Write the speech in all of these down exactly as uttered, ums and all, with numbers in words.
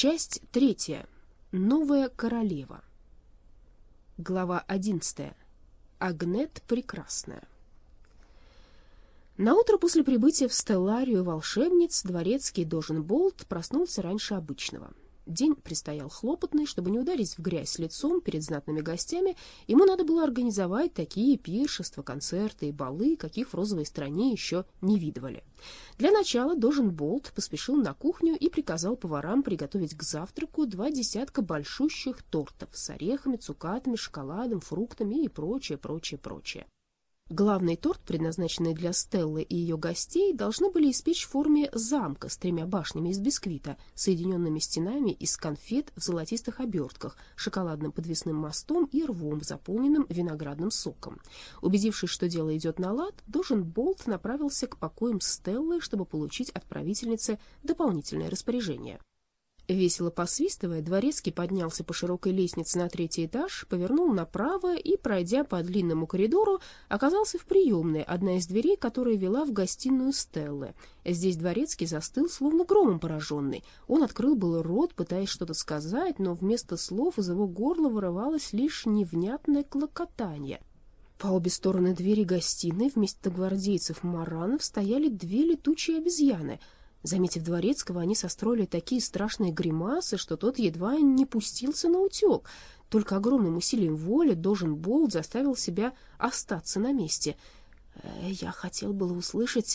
Часть третья. Новая королева. Глава одиннадцатая. Агнет прекрасная. Наутро после прибытия в Стелларию волшебниц дворецкий Доженболт проснулся раньше обычного. День предстоял хлопотный. Чтобы не ударить в грязь лицом перед знатными гостями, ему надо было организовать такие пиршества, концерты и балы, каких в розовой стране еще не видывали. Для начала Доженболт поспешил на кухню и приказал поварам приготовить к завтраку два десятка большущих тортов с орехами, цукатами, шоколадом, фруктами и прочее, прочее, прочее. Главный торт, предназначенный для Стеллы и ее гостей, должны были испечь в форме замка с тремя башнями из бисквита, соединенными стенами из конфет в золотистых обертках, шоколадным подвесным мостом и рвом, заполненным виноградным соком. Убедившись, что дело идет на лад, Доженболт направился к покоям Стеллы, чтобы получить от правительницы дополнительное распоряжение. Весело посвистывая, дворецкий поднялся по широкой лестнице на третий этаж, повернул направо и, пройдя по длинному коридору, оказался в приемной, одна из дверей, которая вела в гостиную Стеллы. Здесь дворецкий застыл, словно громом пораженный. Он открыл было рот, пытаясь что-то сказать, но вместо слов из его горла вырывалось лишь невнятное клокотанье. По обе стороны двери гостиной вместо гвардейцев Маранов стояли две летучие обезьяны. Заметив дворецкого, они состроили такие страшные гримасы, что тот едва не пустился на утек. Только огромным усилием воли Доженболт заставил себя остаться на месте. «Я хотел было услышать...»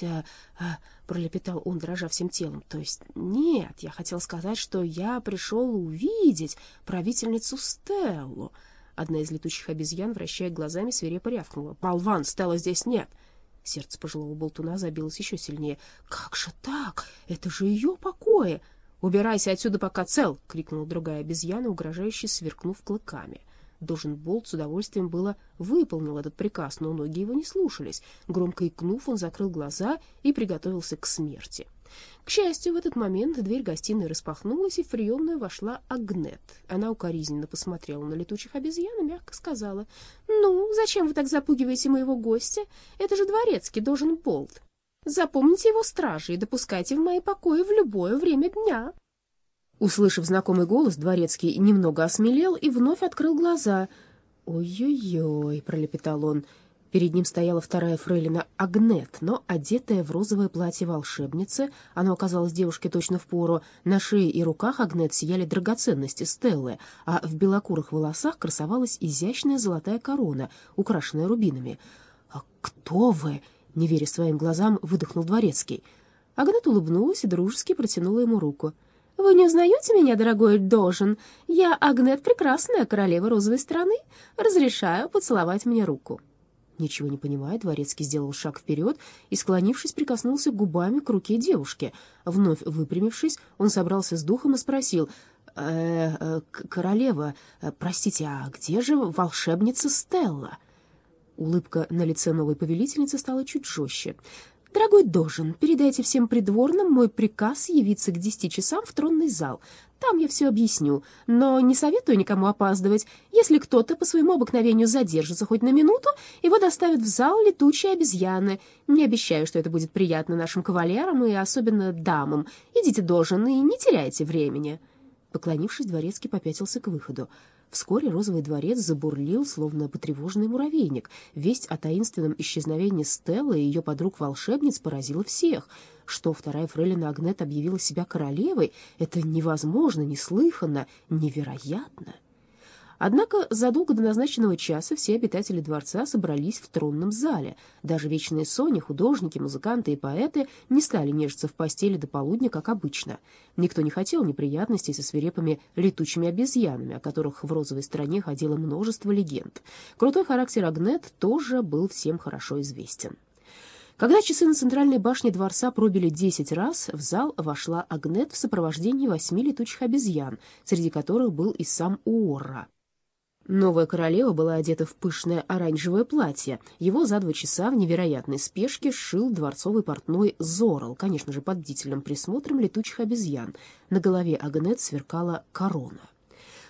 — пролепетал он, дрожа всем телом. «То есть нет, я хотел сказать, что я пришел увидеть правительницу Стеллу». Одна из летучих обезьян, вращая глазами, свирепо рявкнула. «Болван, Стелла здесь нет!» Сердце пожилого болтуна забилось еще сильнее. «Как же так? Это же ее покои!» «Убирайся отсюда, пока цел!» — крикнула другая обезьяна, угрожающе сверкнув клыками. Доженболт с удовольствием было выполнил этот приказ, но ноги его не слушались. Громко икнув, он закрыл глаза и приготовился к смерти. К счастью, в этот момент дверь гостиной распахнулась, и в приемную вошла Агнет. Она укоризненно посмотрела на летучих обезьян и мягко сказала: «Ну, зачем вы так запугиваете моего гостя? Это же дворецкий Доженболт. Запомните его стражей и допускайте в мои покои в любое время дня». Услышав знакомый голос, дворецкий немного осмелел и вновь открыл глаза. «Ой-ой-ой», — пролепетал он. Перед ним стояла вторая фрейлина Агнет, но одетая в розовое платье волшебницы. Оно оказалось девушке точно впору. На шее и руках Агнет сияли драгоценности Стеллы, а в белокурых волосах красовалась изящная золотая корона, украшенная рубинами. «А кто вы?» — не веря своим глазам, выдохнул дворецкий. Агнет улыбнулась и дружески протянула ему руку. «Вы не узнаете меня, дорогой Дожен? Я Агнет прекрасная, королева розовой страны. Разрешаю поцеловать мне руку». Ничего не понимая, дворецкий сделал шаг вперед и, склонившись, прикоснулся губами к руке девушки. Вновь выпрямившись, он собрался с духом и спросил: «Э, э, королева, простите, а где же волшебница Стелла?» Улыбка на лице новой повелительницы стала чуть жестче. «Дорогой Дожен, передайте всем придворным мой приказ явиться к десяти часам в тронный зал. Там я все объясню, но не советую никому опаздывать. Если кто-то по своему обыкновению задержится хоть на минуту, его доставят в зал летучие обезьяны. Не обещаю, что это будет приятно нашим кавалерам и особенно дамам. Идите, Дожен, и не теряйте времени». Поклонившись, дворецкий попятился к выходу. Вскоре розовый дворец забурлил, словно потревоженный муравейник. Весть о таинственном исчезновении Стеллы и ее подруг-волшебниц поразила всех. Что вторая фрейлина Агнет объявила себя королевой — это невозможно, неслыханно, невероятно. Однако задолго до назначенного часа все обитатели дворца собрались в тронном зале. Даже вечные Сони, художники, музыканты и поэты не стали нежиться в постели до полудня, как обычно. Никто не хотел неприятностей со свирепыми летучими обезьянами, о которых в розовой стране ходило множество легенд. Крутой характер Агнет тоже был всем хорошо известен. Когда часы на центральной башне дворца пробили десять раз, в зал вошла Агнет в сопровождении восьми летучих обезьян, среди которых был и сам Уорра. Новая королева была одета в пышное оранжевое платье. Его за два часа в невероятной спешке сшил дворцовый портной Зорал, конечно же, под бдительным присмотром летучих обезьян. На голове Агнет сверкала корона.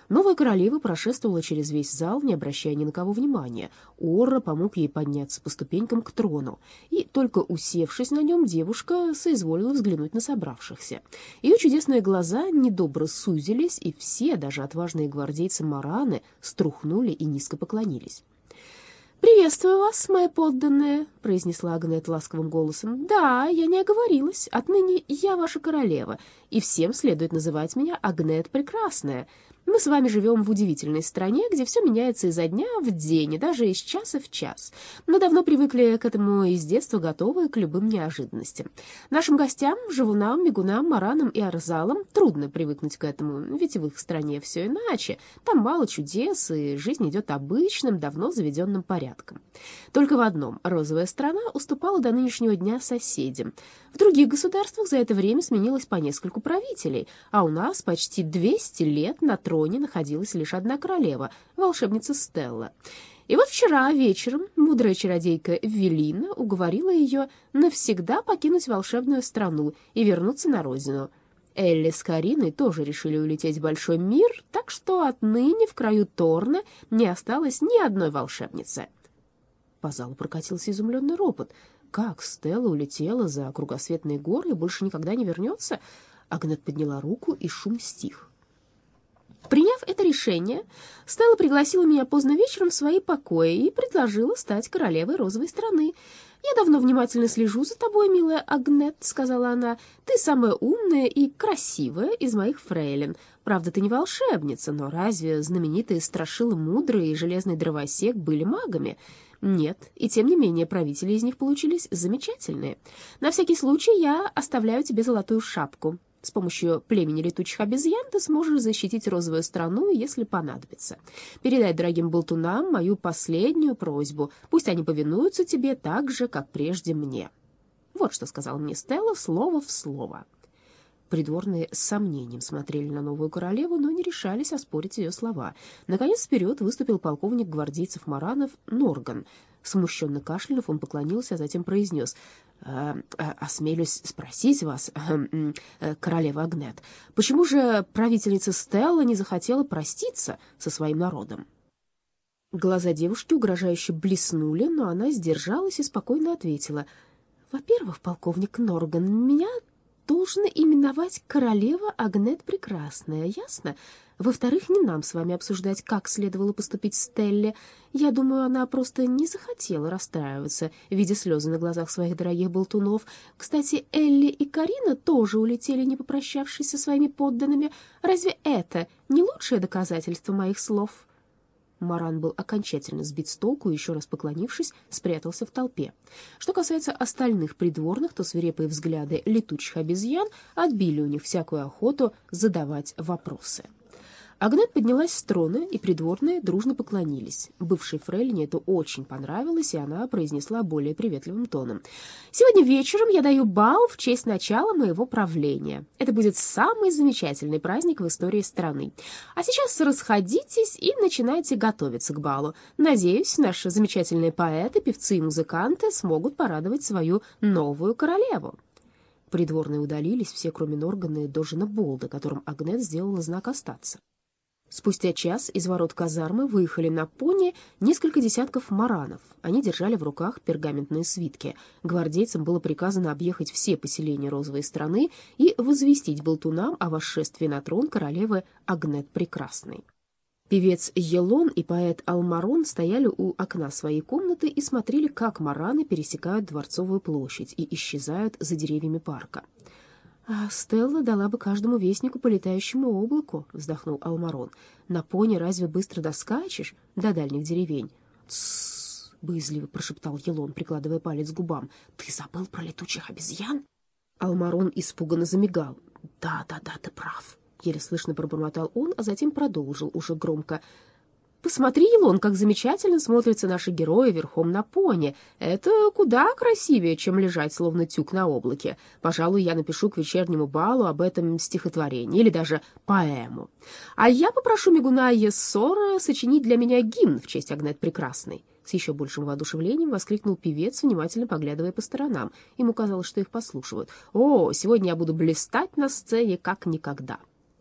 Новая королева прошествовала через весь зал, не обращая ни на кого внимания. Орра помог ей подняться по ступенькам к трону, и только усевшись на нем, девушка соизволила взглянуть на собравшихся. Ее чудесные глаза недобро сузились, и все, даже отважные гвардейцы Мараны, струхнули и низко поклонились. «Приветствую вас, мои подданные», — произнесла Агнет ласковым голосом. «Да, я не оговорилась. Отныне я ваша королева, и всем следует называть меня Агнет Прекрасная. Мы с вами живем в удивительной стране, где все меняется изо дня в день, и даже из часа в час. Мы давно привыкли к этому и с детства готовы к любым неожиданностям. Нашим гостям, живунам, мигунам, маранам и арзалам трудно привыкнуть к этому, ведь в их стране все иначе. Там мало чудес, и жизнь идет обычным, давно заведенным порядком. Только в одном розовая страна уступала до нынешнего дня соседям. В других государствах за это время сменилось по нескольку правителей, а у нас почти двести лет на троне находилась лишь одна королева, волшебница Стелла. И вот вчера вечером мудрая чародейка Велина уговорила ее навсегда покинуть волшебную страну и вернуться на родину. Элли с Кариной тоже решили улететь в большой мир, так что отныне в краю Торна не осталось ни одной волшебницы. По залу прокатился изумленный ропот. Как Стелла улетела за кругосветные горы и больше никогда не вернется? Агнет подняла руку, и шум стих. Приняв это решение, Стелла пригласила меня поздно вечером в свои покои и предложила стать королевой розовой страны. «Я давно внимательно слежу за тобой, милая Агнет», — сказала она. «Ты самая умная и красивая из моих фрейлин. Правда, ты не волшебница, но разве знаменитые Страшила Мудрый и Железный Дровосек были магами? Нет, и тем не менее правители из них получились замечательные. На всякий случай я оставляю тебе золотую шапку. С помощью племени летучих обезьян ты сможешь защитить розовую страну, если понадобится. Передай дорогим болтунам мою последнюю просьбу. Пусть они повинуются тебе так же, как прежде мне». Вот что сказала мне Стелла слово в слово. Придворные с сомнением смотрели на новую королеву, но не решались оспорить ее слова. Наконец вперед выступил полковник гвардейцев Маранов Норган. Смущенно кашлянув, он поклонился, а затем произнес: «Э, э, «Осмелюсь спросить вас, э, э, королева Агнет, почему же правительница Стелла не захотела проститься со своим народом?» Глаза девушки угрожающе блеснули, но она сдержалась и спокойно ответила: «Во-первых, полковник Норган, меня должна именовать королева Агнет Прекрасная, ясно? Во-вторых, не нам с вами обсуждать, как следовало поступить Стелле. Я думаю, она просто не захотела расстраиваться, видя слезы на глазах своих дорогих болтунов. Кстати, Элли и Карина тоже улетели, не попрощавшись со своими подданными. Разве это не лучшее доказательство моих слов?» Маран был окончательно сбит с толку и, еще раз поклонившись, спрятался в толпе. Что касается остальных придворных, то свирепые взгляды летучих обезьян отбили у них всякую охоту задавать вопросы. Агнет поднялась с трона, и придворные дружно поклонились. Бывшей фрейлине это очень понравилось, и она произнесла более приветливым тоном: «Сегодня вечером я даю бал в честь начала моего правления. Это будет самый замечательный праздник в истории страны. А сейчас расходитесь и начинайте готовиться к балу. Надеюсь, наши замечательные поэты, певцы и музыканты смогут порадовать свою новую королеву». Придворные удалились, все, кроме Норгана и Дожина Болда, которым Агнет сделала знак остаться. Спустя час из ворот казармы выехали на пони несколько десятков маранов. Они держали в руках пергаментные свитки. Гвардейцам было приказано объехать все поселения розовой страны и возвестить болтунам о восшествии на трон королевы Агнет Прекрасной. Певец Елон и поэт Алмарон стояли у окна своей комнаты и смотрели, как мараны пересекают Дворцовую площадь и исчезают за деревьями парка. «А Стелла дала бы каждому вестнику по летающему облаку», — вздохнул Алмарон. «На пони разве быстро доскачешь до дальних деревень?» «Тссс», — боязливо прошептал Елон, прикладывая палец к губам. «Ты забыл про летучих обезьян?» Алмарон испуганно замигал. «Да, да, да, ты прав», — еле слышно пробормотал он, а затем продолжил уже громко. «Посмотри, Елон, как замечательно смотрятся наши герои верхом на пони. Это куда красивее, чем лежать, словно тюк на облаке. Пожалуй, я напишу к вечернему балу об этом стихотворение или даже поэму. А я попрошу Мигуна Ессора сочинить для меня гимн в честь Агнет Прекрасной». С еще большим воодушевлением воскликнул певец, внимательно поглядывая по сторонам. Ему казалось, что их послушивают. «О, сегодня я буду блистать на сцене как никогда».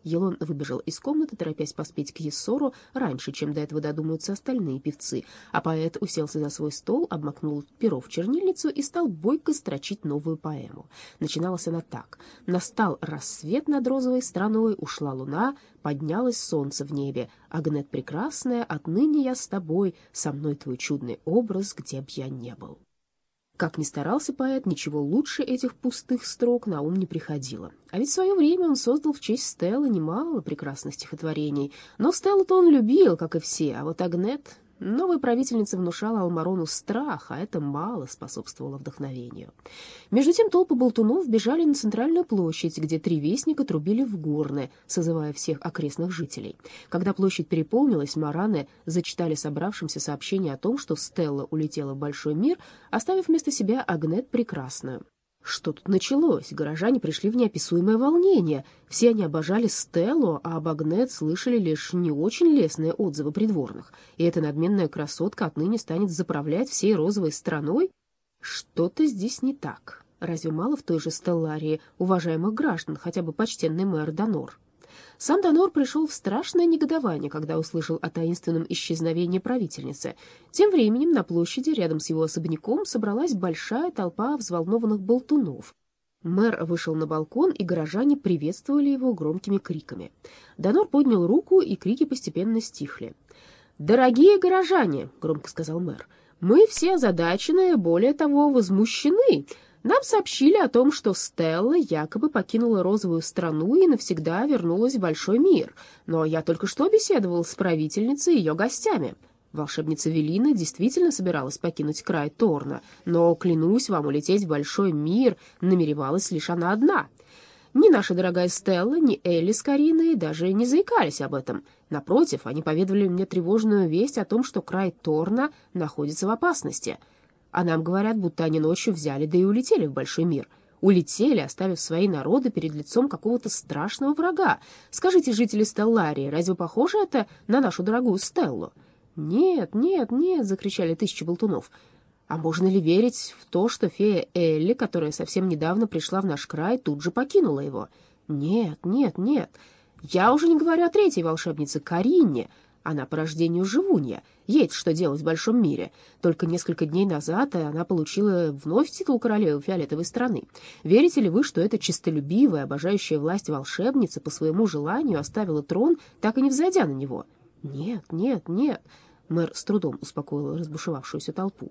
Елон выбежал из комнаты, торопясь поспеть к Ессору раньше, чем до этого додумаются остальные певцы, а поэт уселся за свой стол, обмакнул перо в чернильницу и стал бойко строчить новую поэму. Начиналась она так: «Настал рассвет над розовой страной, ушла луна, поднялось солнце в небе. Агнет прекрасная, отныне я с тобой, со мной твой чудный образ, где б я не был». Как ни старался поэт, ничего лучше этих пустых строк на ум не приходило. А ведь в свое время он создал в честь Стеллы немало прекрасных стихотворений. Но Стеллу-то он любил, как и все, а вот Агнет... Новая правительница внушала Алмарону страх, а это мало способствовало вдохновению. Между тем толпы болтунов бежали на центральную площадь, где три вестника трубили в горны, созывая всех окрестных жителей. Когда площадь переполнилась, мараны зачитали собравшимся сообщение о том, что Стелла улетела в большой мир, оставив вместо себя Агнет прекрасную. Что тут началось? Горожане пришли в неописуемое волнение. Все они обожали Стеллу, а об Агнет слышали лишь не очень лестные отзывы придворных. И эта надменная красотка отныне станет заправлять всей розовой страной? Что-то здесь не так. Разве мало в той же Стелларии уважаемых граждан, хотя бы почтенный мэр Донор? Сам Донор пришел в страшное негодование, когда услышал о таинственном исчезновении правительницы. Тем временем на площади рядом с его особняком собралась большая толпа взволнованных болтунов. Мэр вышел на балкон, и горожане приветствовали его громкими криками. Донор поднял руку, и крики постепенно стихли. «Дорогие горожане», — громко сказал мэр, — «мы все озадачены, более того, возмущены. Нам сообщили о том, что Стелла якобы покинула розовую страну и навсегда вернулась в большой мир. Но я только что беседовал с правительницей и ее гостями. Волшебница Велина действительно собиралась покинуть край Торна, но, клянусь вам, улететь в большой мир намеревалась лишь она одна. Ни наша дорогая Стелла, ни Элли с Кариной даже не заикались об этом. Напротив, они поведали мне тревожную весть о том, что край Торна находится в опасности. А нам говорят, будто они ночью взяли, да и улетели в большой мир. Улетели, оставив свои народы перед лицом какого-то страшного врага. Скажите, жители Стелларии, разве похоже это на нашу дорогую Стеллу?» «Нет, нет, нет!» — закричали тысячи болтунов. «А можно ли верить в то, что фея Элли, которая совсем недавно пришла в наш край, тут же покинула его? Нет, нет, нет! Я уже не говорю о третьей волшебнице Карине. Она по рождению живунья, ей что делать в большом мире. Только несколько дней назад она получила вновь титул королевы фиолетовой страны. Верите ли вы, что эта честолюбивая, обожающая власть волшебница по своему желанию оставила трон, так и не взойдя на него? Нет, нет, нет!» Мэр с трудом успокоил разбушевавшуюся толпу.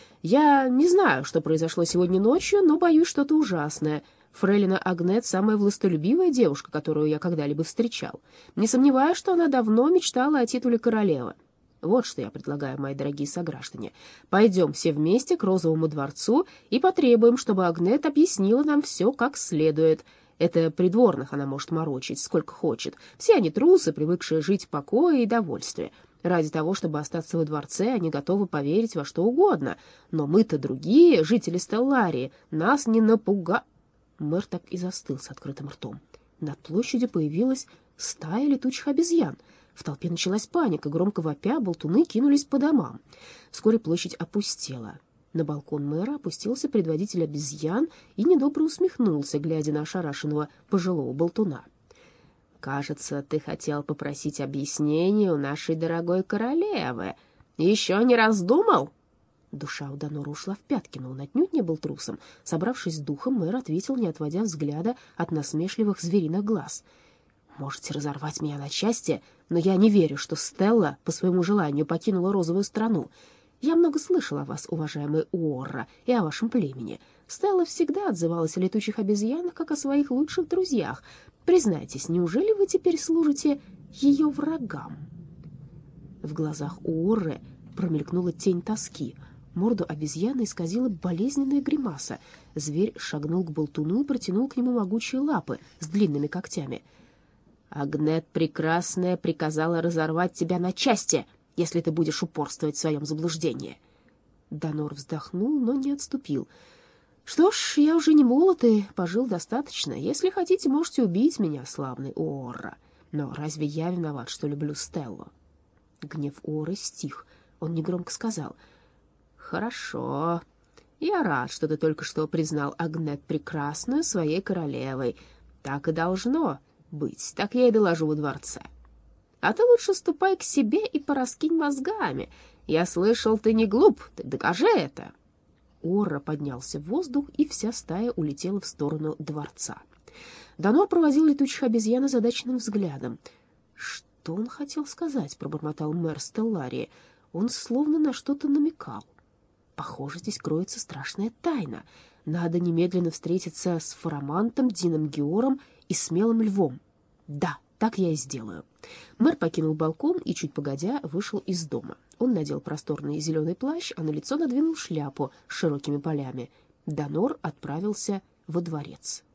«Я не знаю, что произошло сегодня ночью, но боюсь что-то ужасное. Фрейлина Агнет — самая властолюбивая девушка, которую я когда-либо встречал. Не сомневаюсь, что она давно мечтала о титуле королевы. Вот что я предлагаю, мои дорогие сограждане. Пойдем все вместе к Розовому дворцу и потребуем, чтобы Агнет объяснила нам все как следует. Это придворных она может морочить сколько хочет. Все они трусы, привыкшие жить в покое и довольстве. Ради того, чтобы остаться во дворце, они готовы поверить во что угодно. Но мы-то другие, жители Стелларии, нас не напуга...» Мэр так и застыл с открытым ртом. Над площадью появилась стая летучих обезьян. В толпе началась паника, громко вопя, болтуны кинулись по домам. Вскоре площадь опустела. На балкон мэра опустился предводитель обезьян и недобро усмехнулся, глядя на ошарашенного пожилого болтуна. «Кажется, ты хотел попросить объяснения у нашей дорогой королевы. Еще не раздумал?» Душа у Донора ушла в пятки, но он отнюдь не был трусом. Собравшись с духом, мэр ответил, не отводя взгляда от насмешливых звериных глаз. «Можете разорвать меня на части, но я не верю, что Стелла по своему желанию покинула розовую страну. Я много слышала о вас, уважаемый Уорра, и о вашем племени. Стелла всегда отзывалась о летучих обезьянах, как о своих лучших друзьях. Признайтесь, неужели вы теперь служите ее врагам?» В глазах Уорры промелькнула тень тоски. Морду обезьяны исказила болезненная гримаса. Зверь шагнул к болтуну и протянул к нему могучие лапы с длинными когтями. «Агнет Прекрасная приказала разорвать тебя на части, если ты будешь упорствовать в своем заблуждении». Донор вздохнул, но не отступил. «Что ж, я уже не молод и пожил достаточно. Если хотите, можете убить меня, славный Уорра. Но разве я виноват, что люблю Стеллу?» Гнев Уорры стих. Он негромко сказал: «Хорошо. Я рад, что ты только что признал Агнет Прекрасную своей королевой. Так и должно. быть, так я и доложу во дворце. А ты лучше ступай к себе и пораскинь мозгами. Я слышал, ты не глуп, ты докажи это. Орра поднялся в воздух, и вся стая улетела в сторону дворца. Данор проводил летучих обезьян озадаченным взглядом. «Что он хотел сказать?» — пробормотал мэр Стелларии. Он словно на что-то намекал. «Похоже, здесь кроется страшная тайна. Надо немедленно встретиться с Фарамантом, Дином Геором и Смелым Львом. Да, так я и сделаю». Мэр покинул балкон и, чуть погодя, вышел из дома. Он надел просторный зеленый плащ, а на лицо надвинул шляпу с широкими полями. Данор отправился во дворец.